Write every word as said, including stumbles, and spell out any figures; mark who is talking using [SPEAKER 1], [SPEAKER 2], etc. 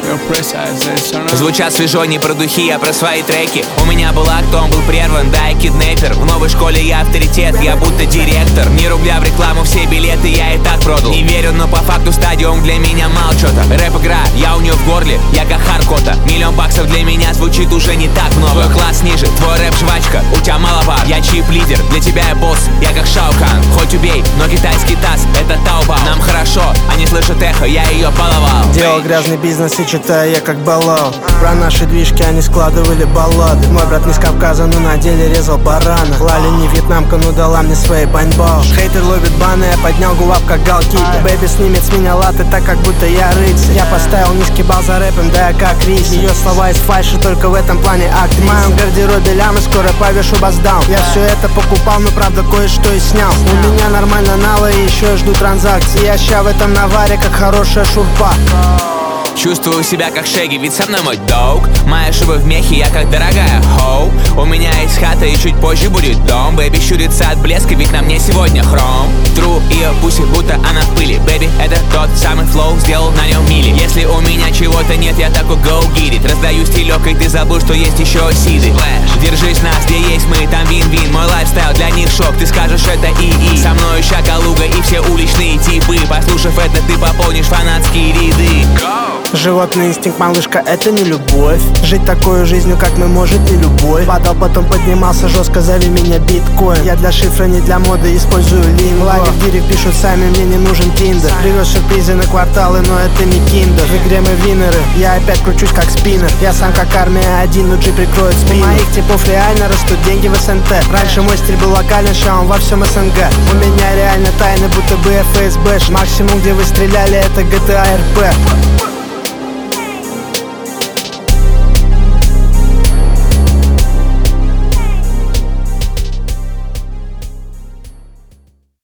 [SPEAKER 1] Звучат свежо, не про духи, а про свои треки. У меня был акт, он был прерван, да, и киднепер. В новой школе я авторитет, я будто директор. Ни рубля в рекламу, все билеты я и так продал. Не верю, но по факту стадиум для меня мало чё-то. Рэп-игра, я у нее в горле, я как Харкота. Миллион баксов для меня звучит уже не так много. Твой класс ниже, твой рэп жвачка, у тебя мало пар. Я чип-лидер, для тебя я босс, я как Шаукан. Хоть убей, но китайский таз, это Таобао. Нам хорошо, они слышат эхо, я ее баловал.
[SPEAKER 2] Делал грязный бизнес и читаю я как баллон. Про наши движки они складывали баллады. Мой брат не с Кавказа, но на деле резал барана. Лали не вьетнамка, но дала мне свои баньбол. Хейтер ловит баны, я поднял гулап как галкипер. Бэби снимет с меня латы так, как будто я рыцарь. Я поставил низкий балл за рэпом, да я как рис. Ее слова из фальши, только в этом плане актрис. В моем гардеробе лямы, скоро повешу басдаун. Я все это покупал, но правда кое-что и снял. У меня нормально нало и еще жду транзакции. Я ща в этом наваре, как хорошая шурпа.
[SPEAKER 1] Чувствую себя как Шеги, ведь со мной мой дог. Мои шубы в мехе, я как дорогая хоу. У меня есть хата и чуть позже будет дом. Бэби щурится от блеска, ведь на мне сегодня хром. Тру ее пуси, будто она в пыли. Бэби, это тот самый флоу, сделал на нем мили. Если у меня чего-то нет, я такой go get it. Раздаю стилек, и ты забыл, что есть еще сиды. Держись нас, где есть мы, там вин-вин. Мой лайфстайл для них шок, ты скажешь это и-и. Со мной ща Калуга и все уличные типы. Послушав это, ты пополнишь фанатские ряды.
[SPEAKER 2] Животный инстинкт, малышка, это не любовь. Жить такой жизнью, как мы, может не любой. Падал, потом поднимался жестко, зови меня биткоин. Я для шифра, не для моды, использую линго. Лайки в директ пишут сами, мне не нужен тиндер. Привез сюрпризы на кварталы, но это не киндер. В игре мы винеры, я опять кручусь как спиннер. Я сам как армия один, но джи прикроет спину. У моих типов реально растут деньги в СНТ. Раньше мой стиль был локальный, ща он во всем СНГ. У меня реально тайны, будто бы эф эс бэ. Максимум, где вы стреляли, это джи ти эй эр пи.